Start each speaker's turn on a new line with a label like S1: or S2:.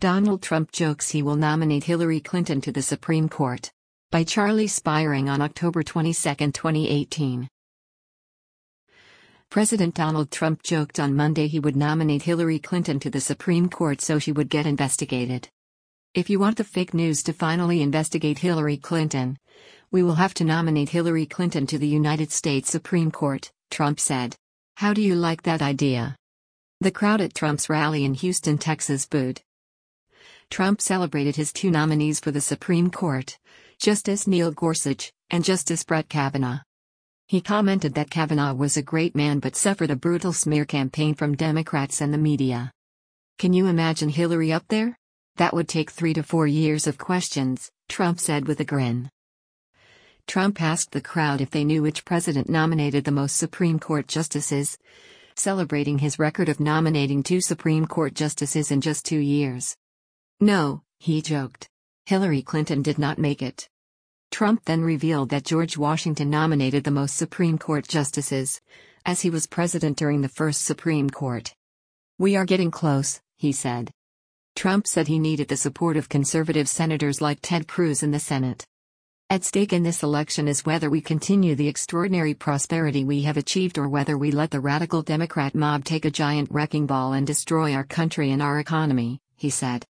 S1: Donald Trump jokes he will nominate Hillary Clinton to the Supreme Court. By Charlie Spiring on October 22, 2018. President Donald Trump joked on Monday he would nominate Hillary Clinton to the Supreme Court so she would get investigated. "If you want the fake news to finally investigate Hillary Clinton, we will have to nominate Hillary Clinton to the United States Supreme Court," Trump said. "How do you like that idea?" The crowd at Trump's rally in Houston, Texas booed. Trump celebrated his two nominees for the Supreme Court, Justice Neil Gorsuch and Justice Brett Kavanaugh. He commented that Kavanaugh was a great man but suffered a brutal smear campaign from Democrats and the media. "Can you imagine Hillary up there? That would take 3 to 4 years of questions," Trump said with a grin. Trump asked the crowd if they knew which president nominated the most Supreme Court justices, celebrating his record of nominating 2 Supreme Court justices in just 2 years. "No," he joked. "Hillary Clinton did not make it." Trump then revealed that George Washington nominated the most Supreme Court justices, as he was president during the first Supreme Court. "We are getting close," he said. Trump said he needed the support of conservative senators like Ted Cruz in the Senate. "At stake in this election is whether we continue the extraordinary prosperity we have achieved or whether we let the radical Democrat mob take a giant wrecking ball and destroy our country and our economy," he said.